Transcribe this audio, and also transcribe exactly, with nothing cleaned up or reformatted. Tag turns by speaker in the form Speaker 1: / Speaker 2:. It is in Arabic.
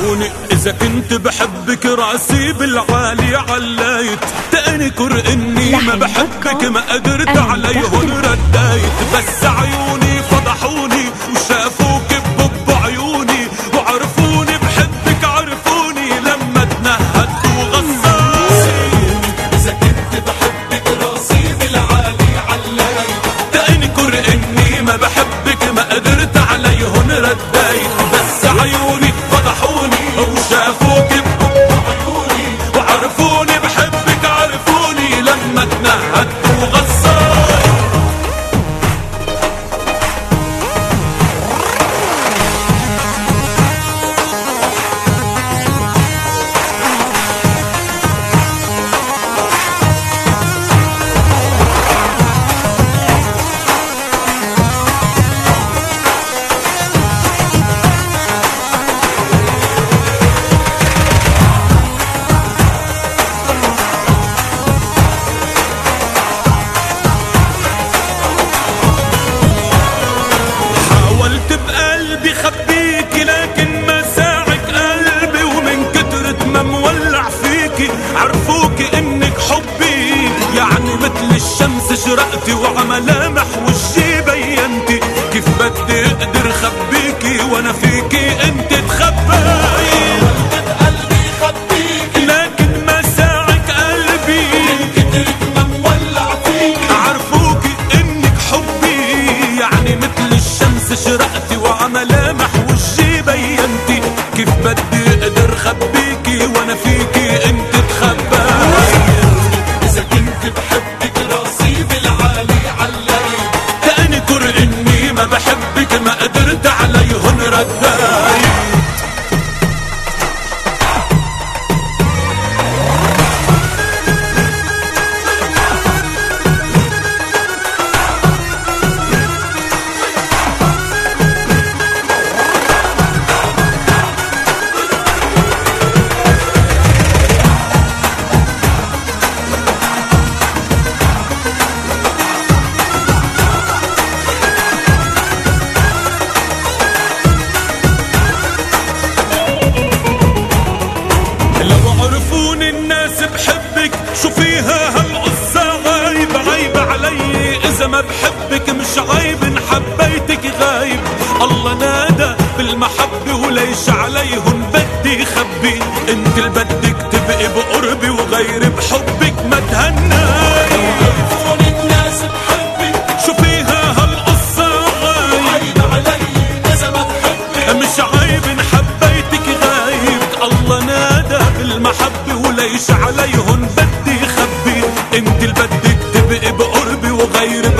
Speaker 1: عيوني إذا كنت بحبك راسي بالعالي علايت، تنكر إني ما بحبك ما قدرت عليهن ردايت. بس عيوني فضحوني وشافوك ببب عيوني، وعرفوني بحبك عرفوني لما تنهدت وغصاني. إذا كنت بحبك راسي بالعالي علايت، تنكر إني ما بحبك ما قدرت عليهن ردايت. بس عيوني فضحوني وشافوك ببب عيوني، وعرفوني بحبك عرفوني لما تنهدت وغصاني. خبيكي لكن مساعك قلبي، ومن كترة ما مولع فيكي عرفوكي انك حبي. يعني مثل الشمس شرقتي وعملامح وشي بينتي، كيف بدي اقدر خبيكي وانا فيكي انت تخباي. قلبي خبيكي لكن مساعك قلبي، من كترة ما مولع فيكي عرفوكي انك حبي. يعني مثل الشمس شرقتي وعملامح وشي بينتي، كيف بدي اقدر خبيكي وانا فيكي انت تخباي. اذا كنت بحبك راسي بالعالي علايت، تنكر اني ما بحبك ما قدرت عليهن ردايت. بحبك شو فيها هالقصة غايب، عيب علي إذا ما بحبك مش عيب إن حبيتك غايب. الله نادى بالمحبة وليش عليهن بدي خبي، انت اللي بدك تبقي بقربي وغيري بحبك ما تهناي. عرفون الناس بحبك شو فيها هالقصة غايب، عيب علي إذا ما بحبك مش عيب إن حبيتك غايب. الله نادى بالمحبة وليش عليهن بدي خبي، انت اللي بدك تبقي بقربي وغيري